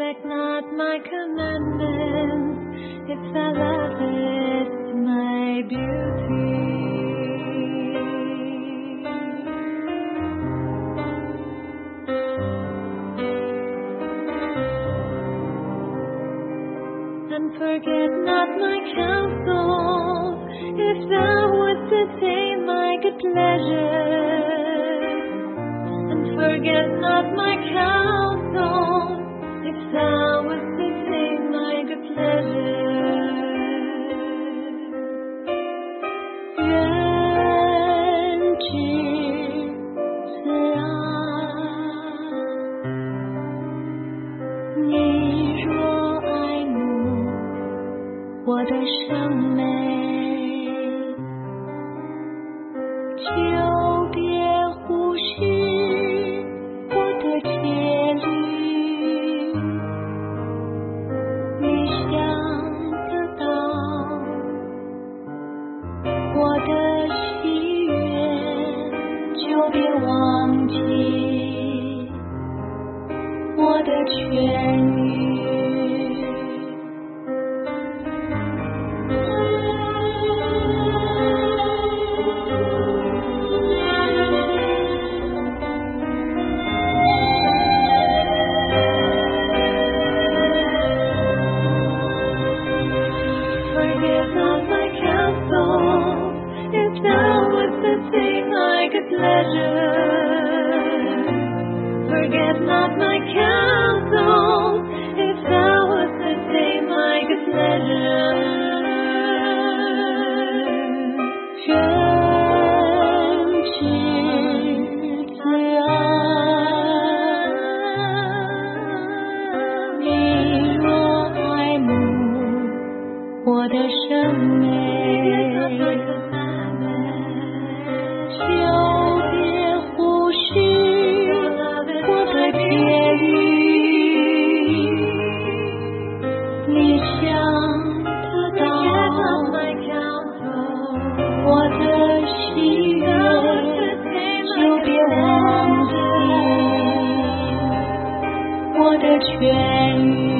neglect not my commandments. If thou lovest my beauty, and forget not my counsel. If thou wouldst attain my good pleasure, and forget not my counsel. If thou wouldst attain my good pleasure,愿知此爱，你若爱慕我的圣美，就别忽视我的戒律。你想得到我的喜悦，就别忘记我的痊愈。Forget not my counsel, if thou wouldst attain my good pleasure. 人知此爱，你若爱慕我的圣美，就别忽视我的戒律。你想得到我的喜悦，就别忘记我的痊愈。